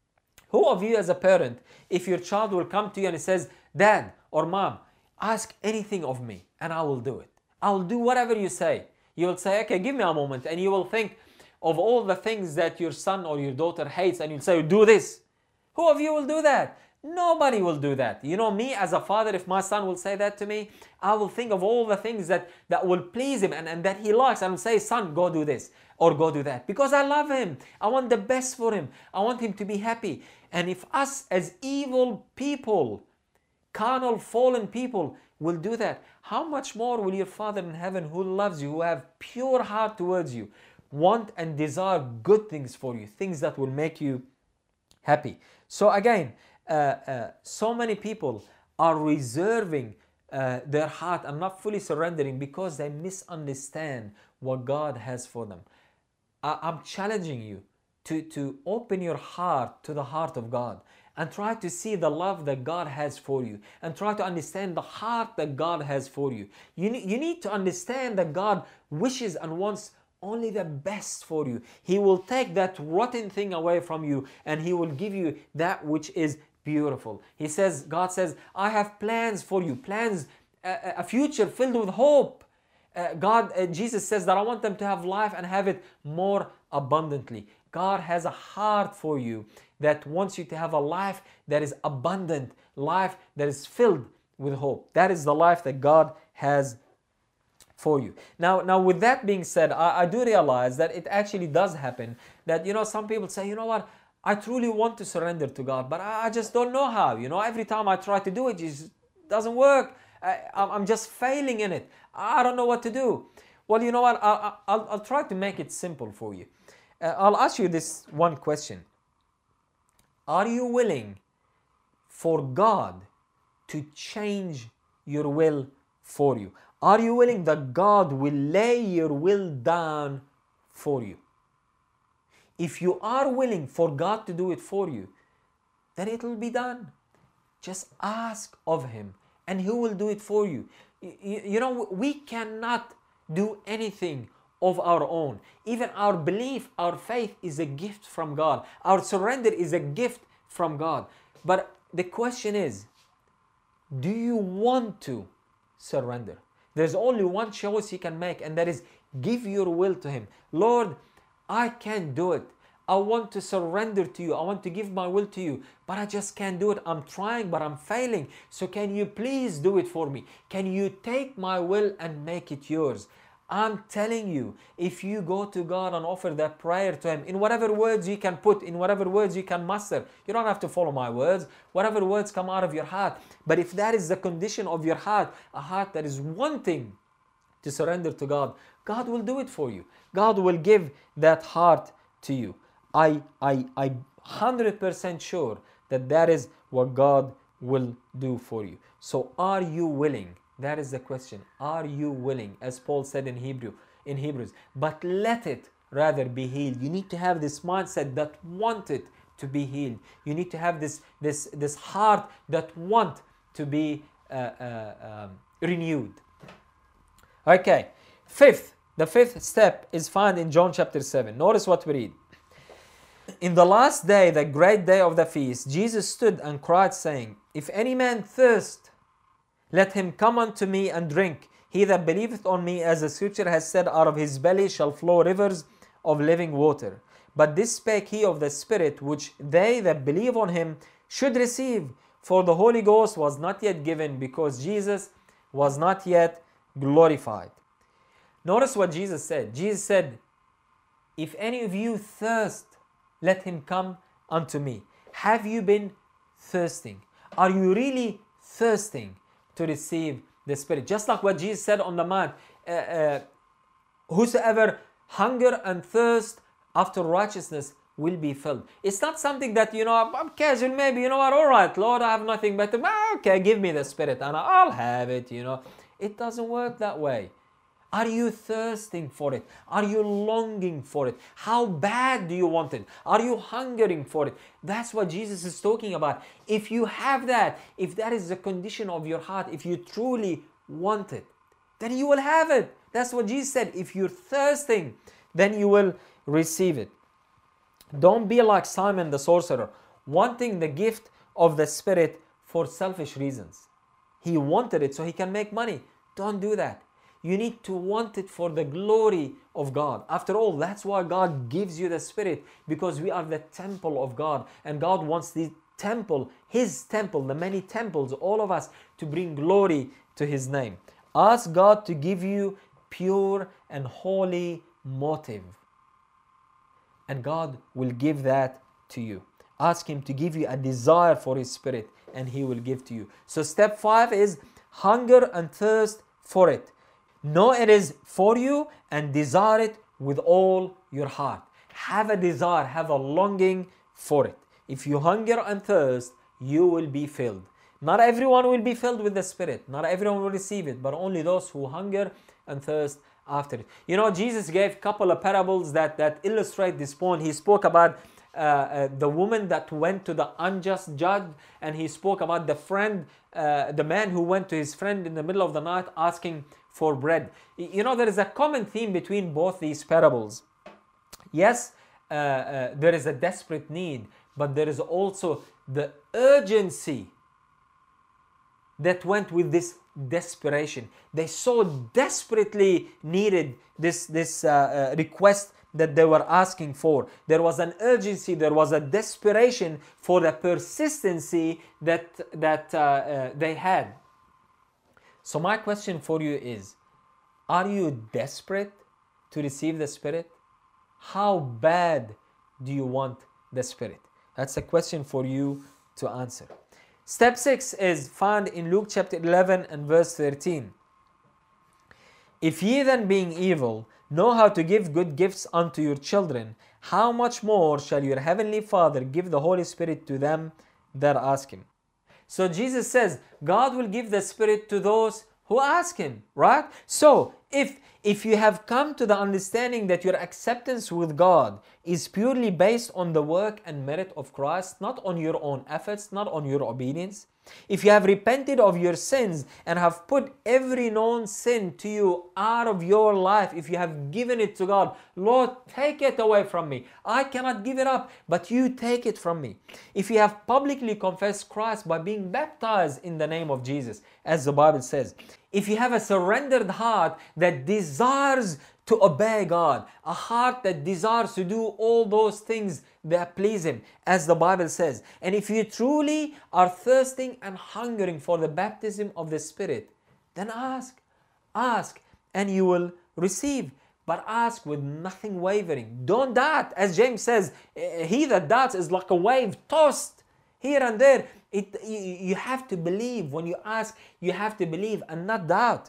who of you as a parent, if your child will come to you and he says, Dad or Mom, ask anything of me and I will do it. I'll do whatever you say. You will say, okay, give me a moment, and you will think of all the things that your son or your daughter hates, and you'll say, do this. Who of you will do that? Nobody will do that. You know, me as a father, if my son will say that to me, I will think of all the things that, that will please him and, and that he likes. I will say, son, go do this or go do that. Because I love him. I want the best for him. I want him to be happy. And if us as evil people, carnal, fallen people will do that, how much more will your Father in heaven, who loves you, who have pure heart towards you, want and desire good things for you, things that will make you happy. So again, uh, uh, so many people are reserving uh, their heart and not fully surrendering because they misunderstand what God has for them. I- I'm challenging you to, to open your heart to the heart of God and try to see the love that God has for you and try to understand the heart that God has for you. You need, you need to understand that God wishes and wants only the best for you. He will take that rotten thing away from you and He will give you that which is beautiful. He says, God says, I have plans for you, plans, a, a future filled with hope. Uh, God, uh, Jesus says that I want them to have life and have it more abundantly. God has a heart for you that wants you to have a life that is abundant, life that is filled with hope. That is the life that God has for you. Now, now with that being said, I, I do realize that it actually does happen. That, you know, some people say, you know what, I truly want to surrender to God, but I, I just don't know how. You know, every time I try to do it, it just doesn't work. I, I'm just failing in it. I don't know what to do. Well, you know what, I, I'll, I'll try to make it simple for you. Uh, I'll ask you this one question. Are you willing for God to change your will for you? Are you willing that God will lay your will down for you? If you are willing for God to do it for you, then it will be done. Just ask of Him and He will do it for you. You, you know, we cannot do anything of our own. Even our belief, our faith is a gift from God. Our surrender is a gift from God. But the question is, do you want to surrender? There's only one choice you can make, and that is give your will to Him. Lord, I can't do it. I want to surrender to you. I want to give my will to you, but I just can't do it. I'm trying, but I'm failing. So can you please do it for me? Can you take my will and make it yours? I'm telling you, if you go to God and offer that prayer to Him, in whatever words you can put, in whatever words you can muster, you don't have to follow my words, whatever words come out of your heart. But if that is the condition of your heart, a heart that is wanting to surrender to God, God will do it for you. God will give that heart to you. I, I, I one hundred percent sure that that is what God will do for you. So are you willing? That is the question. Are you willing? As Paul said in Hebrew, in Hebrews, but let it rather be healed. You need to have this mindset that wanted to be healed. You need to have this, this, this heart that want to be uh, uh, um, renewed. Okay, fifth, the fifth step is found in John chapter seven. Notice what we read. In the last day, the great day of the feast, Jesus stood and cried, saying, if any man thirst, let him come unto me and drink. He that believeth on me, as the scripture has said, out of his belly shall flow rivers of living water. But this spake he of the Spirit, which they that believe on him should receive. For the Holy Ghost was not yet given, because Jesus was not yet glorified. Notice what Jesus said. Jesus said, if any of you thirst, let him come unto me. Have you been thirsting? Are you really thirsting to receive the Spirit? Just like what Jesus said on the mount, uh, uh, whosoever hunger and thirst after righteousness will be filled. It's not something that, you know, I'm, I'm casual, maybe, you know what, all right, Lord, I have nothing better, okay, give me the Spirit and I'll have it, you know. It doesn't work that way. Are you thirsting for it? Are you longing for it? How bad do you want it? Are you hungering for it? That's what Jesus is talking about. If you have that, if that is the condition of your heart, if you truly want it, then you will have it. That's what Jesus said. If you're thirsting, then you will receive it. Don't be like Simon the sorcerer, wanting the gift of the Spirit for selfish reasons. He wanted it so he can make money. Don't do that. You need to want it for the glory of God. After all, that's why God gives you the Spirit, because we are the temple of God. And God wants the temple, His temple, the many temples, all of us, to bring glory to His name. Ask God to give you pure and holy motive. And God will give that to you. Ask Him to give you a desire for His Spirit, and He will give to you. So step five is hunger and thirst for it. Know it is for you and desire it with all your heart. Have a desire, have a longing for it. If you hunger and thirst, you will be filled. Not everyone will be filled with the Spirit. Not everyone will receive it, but only those who hunger and thirst after it. You know, Jesus gave a couple of parables that, that illustrate this point. He spoke about uh, uh, the woman that went to the unjust judge, and he spoke about the friend, uh, the man who went to his friend in the middle of the night asking for bread. You know, there is a common theme between both these parables. Yes, uh, uh, there is a desperate need, but there is also the urgency that went with this desperation. They so desperately needed this, this uh, uh, request that they were asking for. There was an urgency, there was a desperation for the persistency that, that uh, uh, they had. So my question for you is, are you desperate to receive the Spirit? How bad do you want the Spirit? That's a question for you to answer. Step six is found in Luke chapter eleven and verse thirteen. If ye then, being evil, know how to give good gifts unto your children, how much more shall your heavenly Father give the Holy Spirit to them that ask Him? So Jesus says God will give the Spirit to those who ask Him, right? So if if you have come to the understanding that your acceptance with God is purely based on the work and merit of Christ, not on your own efforts, not on your obedience, if you have repented of your sins and have put every known sin to you out of your life, if you have given it to God, Lord, take it away from me. I cannot give it up, but you take it from me. If you have publicly confessed Christ by being baptized in the name of Jesus, as the Bible says, if you have a surrendered heart that desires to obey God, a heart that desires to do all those things that please Him, as the Bible says, and if you truly are thirsting and hungering for the baptism of the Spirit, then ask, ask, and you will receive. But ask with nothing wavering. Don't doubt. As James says, he that doubts is like a wave tossed here and there. It, you, you have to believe. When you ask, you have to believe and not doubt.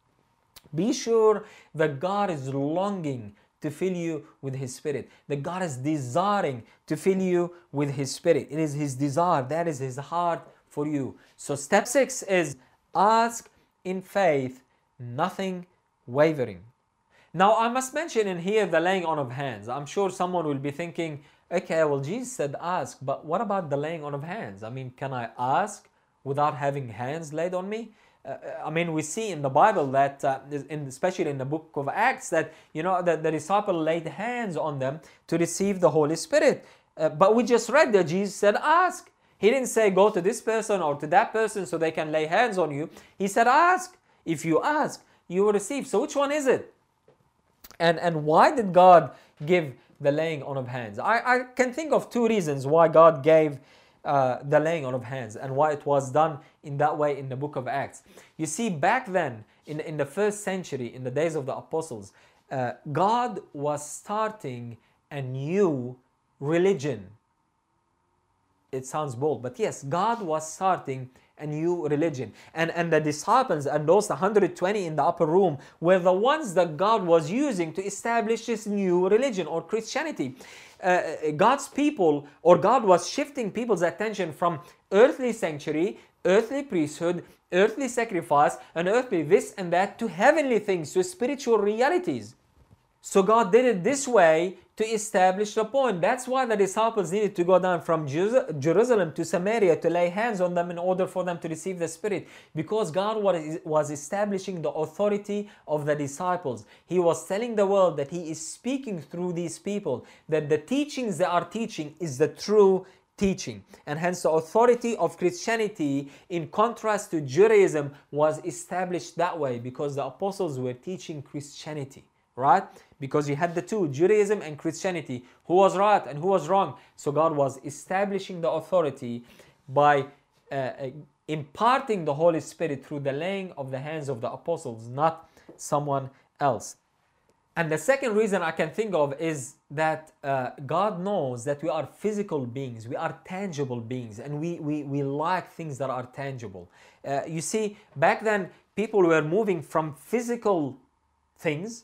Be sure that God is longing to fill you with His Spirit. That God is desiring to fill you with His Spirit. It is His desire. That is His heart for you. So step six is ask in faith, nothing wavering. Now I must mention in here the laying on of hands. I'm sure someone will be thinking, okay, well Jesus said ask, but what about the laying on of hands? I mean, can I ask without having hands laid on me? Uh, I mean, we see in the Bible that, uh, in, especially in the book of Acts, that, you know, that the disciple laid hands on them to receive the Holy Spirit. Uh, but we just read that Jesus said ask. He didn't say go to this person or to that person so they can lay hands on you. He said ask. If you ask, you will receive. So which one is it? And, and why did God give the laying on of hands? I, I can think of two reasons why God gave uh, the laying on of hands and why it was done in that way in the book of Acts. You see, back then, in, in the first century, in the days of the apostles, uh, God was starting a new religion. It sounds bold, but yes, God was starting a new religion. And, and the disciples and those one hundred twenty in the upper room were the ones that God was using to establish this new religion or Christianity. Uh, God's people, or God was shifting people's attention from earthly sanctuary, earthly priesthood, earthly sacrifice, and earthly this and that to heavenly things, to spiritual realities. So God did it this way to establish the point. That's why the disciples needed to go down from Jerusalem to Samaria to lay hands on them in order for them to receive the Spirit. Because God was establishing the authority of the disciples. He was telling the world that He is speaking through these people, that the teachings they are teaching is the true teaching. And hence the authority of Christianity, in contrast to Judaism, was established that way because the apostles were teaching Christianity. Right? Because you had the two, Judaism and Christianity, who was right and who was wrong. So God was establishing the authority by uh, imparting the Holy Spirit through the laying of the hands of the apostles, not someone else. And the second reason I can think of is that uh, God knows that we are physical beings, we are tangible beings, and we, we, we like things that are tangible. Uh, you see, back then, people were moving from physical things,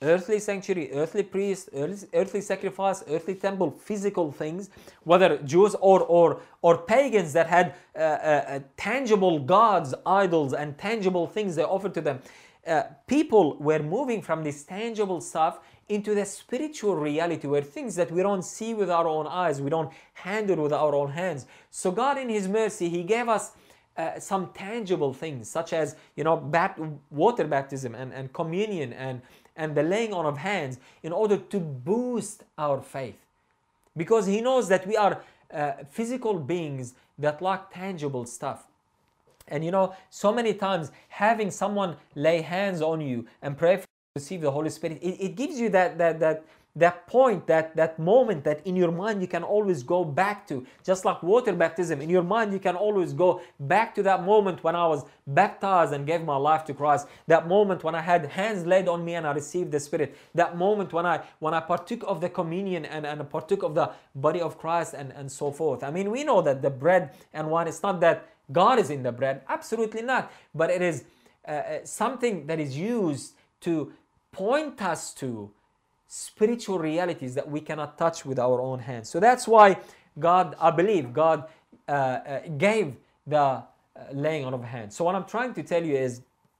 earthly sanctuary, earthly priest, earthly, earthly sacrifice, earthly temple, physical things, whether Jews or or or pagans that had uh, uh, uh, tangible gods, idols, and tangible things they offered to them. Uh, people were moving from this tangible stuff into the spiritual reality, where things that we don't see with our own eyes, we don't handle with our own hands. So God, in His mercy, He gave us uh, some tangible things, such as, you know, bat- water baptism and, and communion and, and the laying on of hands, in order to boost our faith. Because He knows that we are uh, physical beings that lack tangible stuff. And you know, so many times having someone lay hands on you and pray for you to receive the Holy Spirit, it, it gives you that that that that point, that that moment that in your mind you can always go back to. Just like water baptism, in your mind you can always go back to that moment when I was baptized and gave my life to Christ. That moment when I had hands laid on me and I received the Spirit. That moment when I when I partook of the communion and, and partook of the body of Christ and, and so forth. I mean, we know that the bread and wine, it's not that God is in the bread, absolutely not. But it is uh, something that is used to point us to spiritual realities that we cannot touch with our own hands. So that's why God, I believe, God uh, uh, gave the uh, laying on of hands. So what I'm trying to tell you is,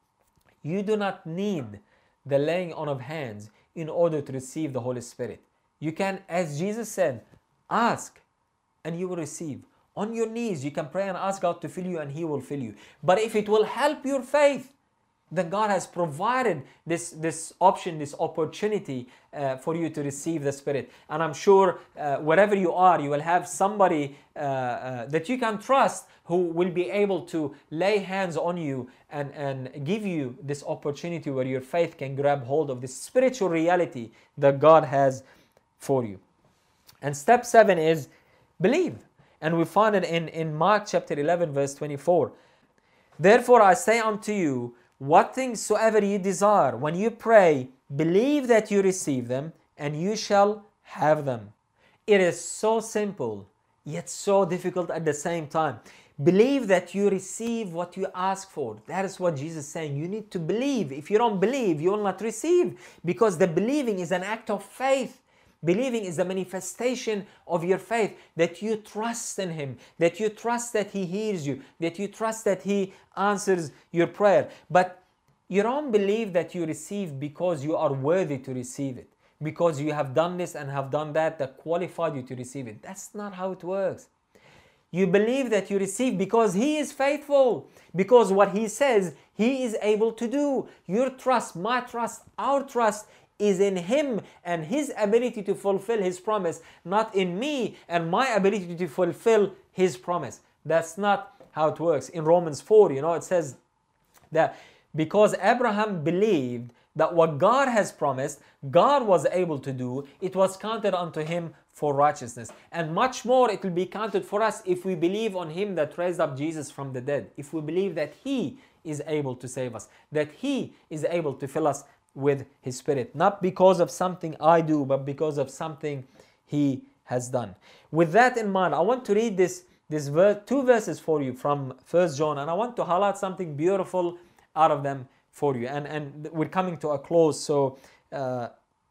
you do not need the laying on of hands in order to receive the Holy Spirit. You can, as Jesus said, ask and you will receive. On your knees, you can pray and ask God to fill you, and He will fill you. But if it will help your faith, then God has provided this, this option, this opportunity uh, for you to receive the Spirit. And I'm sure uh, wherever you are, you will have somebody uh, uh, that you can trust who will be able to lay hands on you and, and give you this opportunity where your faith can grab hold of this spiritual reality that God has for you. And step seven is believe. And we find it in, in Mark chapter eleven, verse twenty-four. Therefore I say unto you, what things soever you desire, when you pray, believe that you receive them, and you shall have them. It is so simple, yet so difficult at the same time. Believe that you receive what you ask for. That is what Jesus is saying. You need to believe. If you don't believe, you will not receive, because the believing is an act of faith. Believing is the manifestation of your faith, that you trust in Him, that you trust that He hears you, that you trust that He answers your prayer. But you don't believe that you receive because you are worthy to receive it, because you have done this and have done that that qualified you to receive it. That's not how it works. You believe that you receive because He is faithful, because what He says, He is able to do. Your trust, my trust, our trust is in Him and His ability to fulfill His promise, not in me and my ability to fulfill His promise. That's not how it works. In Romans four, you know, it says that because Abraham believed that what God has promised, God was able to do, it was counted unto him for righteousness. And much more it will be counted for us if we believe on Him that raised up Jesus from the dead. If we believe that He is able to save us, that He is able to fill us with His Spirit, not because of something I do, but because of something He has done. With that in mind, I want to read this, this verse, two verses for you from First John, and I want to highlight something beautiful out of them for you. And, and we're coming to a close, so uh,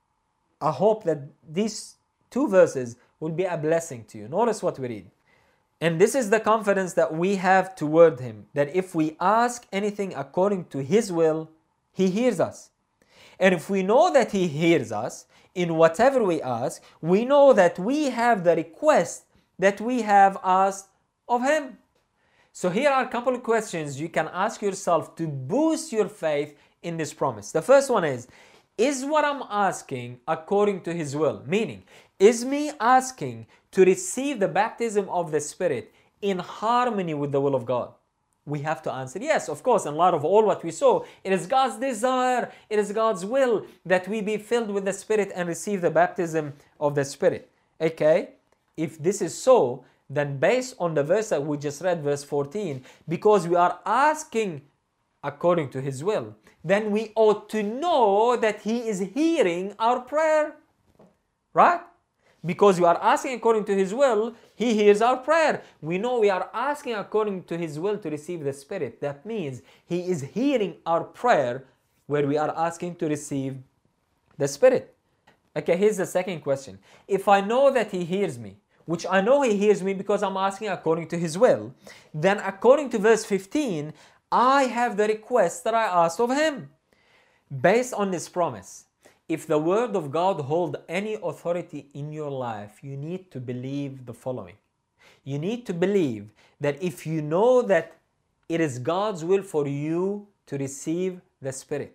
I hope that these two verses will be a blessing to you. Notice what we read. And this is the confidence that we have toward Him, that if we ask anything according to His will, He hears us. And if we know that He hears us in whatever we ask, we know that we have the request that we have asked of Him. So here are a couple of questions you can ask yourself to boost your faith in this promise. The first one is, is what I'm asking according to His will? Meaning, is me asking to receive the baptism of the Spirit in harmony with the will of God? We have to answer yes, of course. In light of all what we saw, it is God's desire, it is God's will that we be filled with the Spirit and receive the baptism of the Spirit. Okay, if this is so, then based on the verse that we just read, verse fourteen, because we are asking according to His will, then we ought to know that He is hearing our prayer. Right? Because we are asking according to His will, He hears our prayer. We know we are asking according to His will to receive the Spirit. That means He is hearing our prayer where we are asking to receive the Spirit. Okay, here's the second question. If I know that He hears me, which I know He hears me because I'm asking according to His will, then according to verse fifteen, I have the request that I asked of Him. Based on this promise, if the Word of God hold any authority in your life, you need to believe the following. You need to believe that if you know that it is God's will for you to receive the Spirit,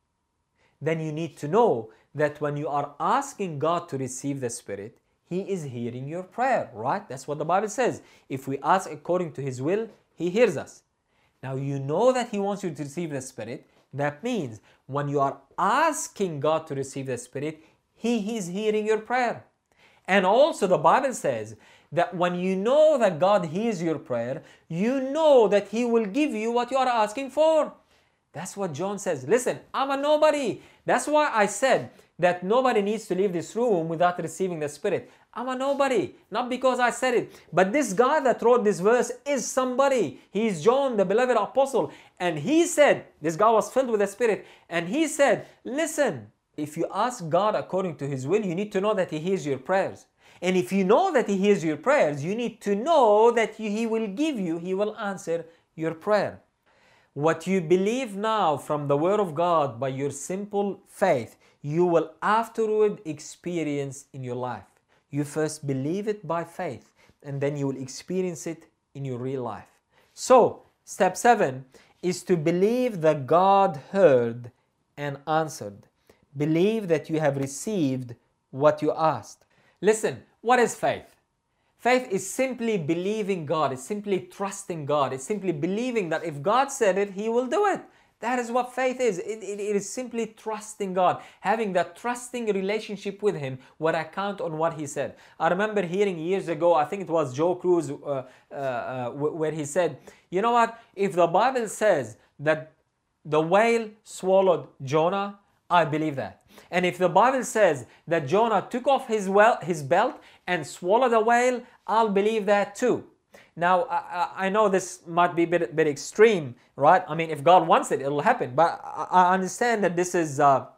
then you need to know that when you are asking God to receive the Spirit, He is hearing your prayer, right? That's what the Bible says. If we ask according to His will, He hears us. Now you know that He wants you to receive the Spirit. That means when you are asking God to receive the Spirit, He is hearing your prayer. And also the Bible says that when you know that God hears your prayer, you know that He will give you what you are asking for. That's what John says. Listen, I'm a nobody. That's why I said that nobody needs to leave this room without receiving the Spirit. I'm a nobody, not because I said it, but this guy that wrote this verse is somebody. He is John, the beloved apostle, and he said, this guy was filled with the Spirit, and he said, listen, if you ask God according to His will, you need to know that He hears your prayers. And if you know that He hears your prayers, you need to know that He will give you, He will answer your prayer. What you believe now from the Word of God by your simple faith, you will afterward experience in your life. You first believe it by faith, and then you will experience it in your real life. So, step seven is to believe that God heard and answered. Believe that you have received what you asked. Listen, what is faith? Faith is simply believing God. It's simply trusting God. It's simply believing that if God said it, He will do it. That is what faith is. It, it, it is simply trusting God, having that trusting relationship with Him where I count on what He said. I remember hearing years ago, I think it was Joe Cruz, uh, uh, uh, where he said, you know what, if the Bible says that the whale swallowed Jonah, I believe that. And if the Bible says that Jonah took off his, well, his belt and swallowed a whale, I'll believe that too. Now, I, I know this might be a bit, bit extreme, right? I mean, if God wants it, it'll happen. But I understand that this is uh,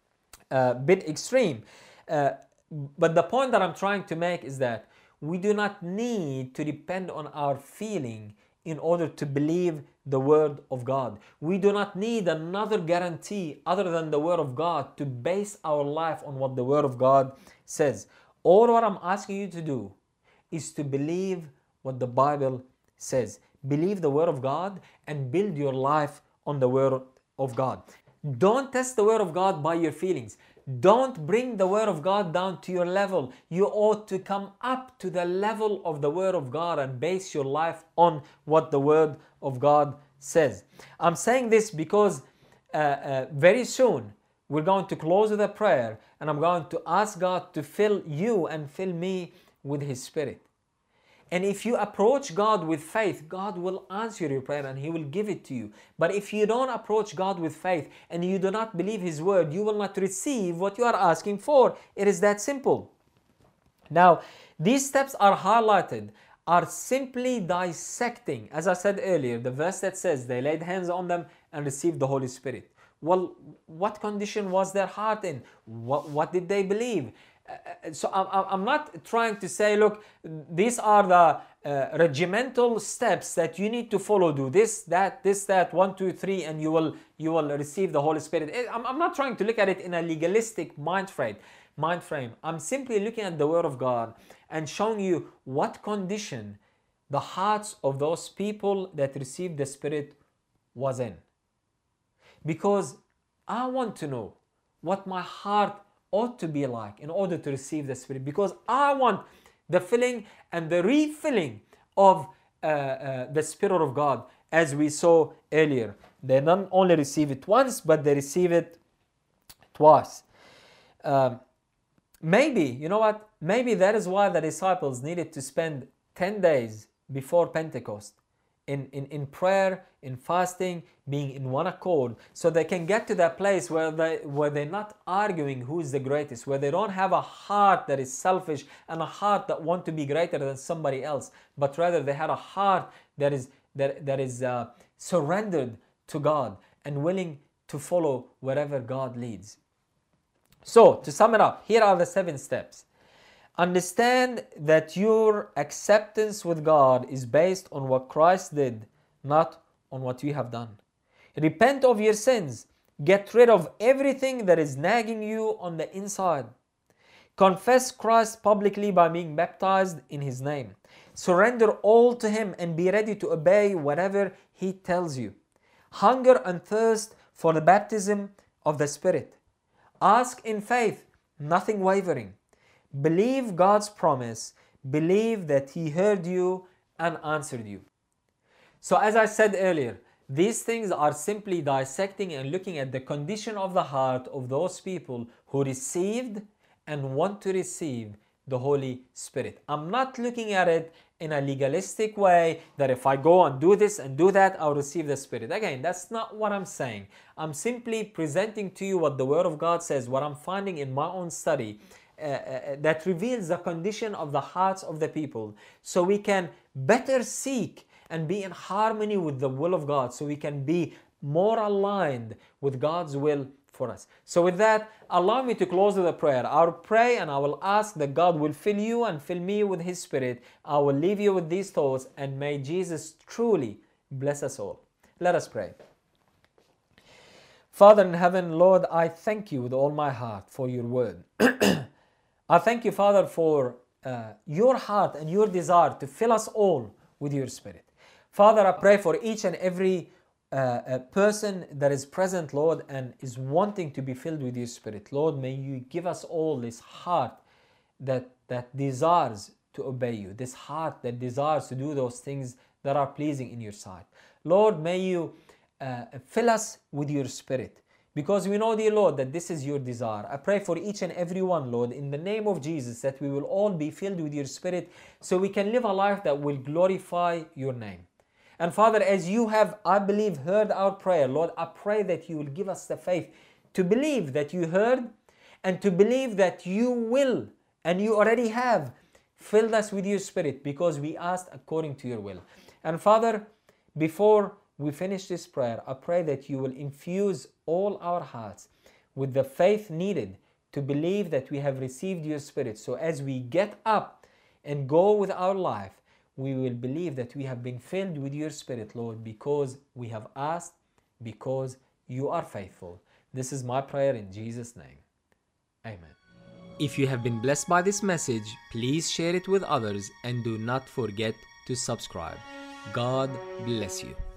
a bit extreme. Uh, but the point that I'm trying to make is that we do not need to depend on our feeling in order to believe the Word of God. We do not need another guarantee other than the Word of God to base our life on what the Word of God says. All what I'm asking you to do is to believe what the Bible says. Believe the Word of God and build your life on the Word of God. Don't test the Word of God by your feelings. Don't bring the Word of God down to your level. You ought to come up to the level of the Word of God and base your life on what the Word of God says. I'm saying this because uh, uh, very soon we're going to close with a prayer, and I'm going to ask God to fill you and fill me with His Spirit. And if you approach God with faith, God will answer your prayer and He will give it to you. But if you don't approach God with faith and you do not believe His word, you will not receive what you are asking for. It is that simple. Now, these steps are highlighted, are simply dissecting, as I said earlier, the verse that says they laid hands on them and received the Holy Spirit. Well, what condition was their heart in? What, what did they believe? Uh, so I'm, I'm not trying to say, look, these are the uh, regimental steps that you need to follow. Do this, that, this, that, one, two, three, and you will you will receive the Holy Spirit. I'm, I'm not trying to look at it in a legalistic mind frame. Mind frame. I'm simply looking at the Word of God and showing you what condition the hearts of those people that received the Spirit was in. Because I want to know what my heart ought to be like in order to receive the Spirit, because I want the filling and the refilling of uh, uh, the Spirit of God, as we saw earlier. They not only receive it once, but they receive it twice. Um, maybe, you know what, maybe that is why the disciples needed to spend ten days before Pentecost in, in, in prayer, in fasting, being in one accord, so they can get to that place where, they, where they're not arguing who is the greatest, where they don't have a heart that is selfish and a heart that want to be greater than somebody else, but rather they had a heart that is, that, that is uh, surrendered to God and willing to follow wherever God leads. So, to sum it up, here are the seven steps. Understand that your acceptance with God is based on what Christ did, not on what you have done. Repent of your sins. Get rid of everything that is nagging you on the inside. Confess Christ publicly by being baptized in His name. Surrender all to Him and be ready to obey whatever He tells you. Hunger and thirst for the baptism of the Spirit. Ask in faith, nothing wavering. Believe God's promise. Believe that He heard you and answered you. So as I said earlier, these things are simply dissecting and looking at the condition of the heart of those people who received and want to receive the Holy Spirit. I'm not looking at it in a legalistic way that if I go and do this and do that, I'll receive the Spirit. Again, that's not what I'm saying. I'm simply presenting to you what the Word of God says, what I'm finding in my own study uh, uh, that reveals the condition of the hearts of the people, so we can better seek and be in harmony with the will of God, so we can be more aligned with God's will for us. So with that, allow me to close with a prayer. I'll pray and I will ask that God will fill you and fill me with His Spirit. I will leave you with these thoughts, and may Jesus truly bless us all. Let us pray. Father in heaven, Lord, I thank you with all my heart for your word. I thank you, Father, for uh, your heart and your desire to fill us all with your Spirit. Father, I pray for each and every uh, a person that is present, Lord, and is wanting to be filled with your Spirit. Lord, may you give us all this heart that, that desires to obey you, this heart that desires to do those things that are pleasing in your sight. Lord, may you uh, fill us with your Spirit, because we know, dear Lord, that this is your desire. I pray for each and every one, Lord, in the name of Jesus, that we will all be filled with your Spirit, so we can live a life that will glorify your name. And Father, as you have, I believe, heard our prayer, Lord, I pray that you will give us the faith to believe that you heard, and to believe that you will, and you already have, filled us with your Spirit, because we asked according to your will. And Father, before we finish this prayer, I pray that you will infuse all our hearts with the faith needed to believe that we have received your Spirit. So as we get up and go with our life, we will believe that we have been filled with your Spirit, Lord, because we have asked, because you are faithful. This is my prayer in Jesus' name. Amen. If you have been blessed by this message, please share it with others and do not forget to subscribe. God bless you.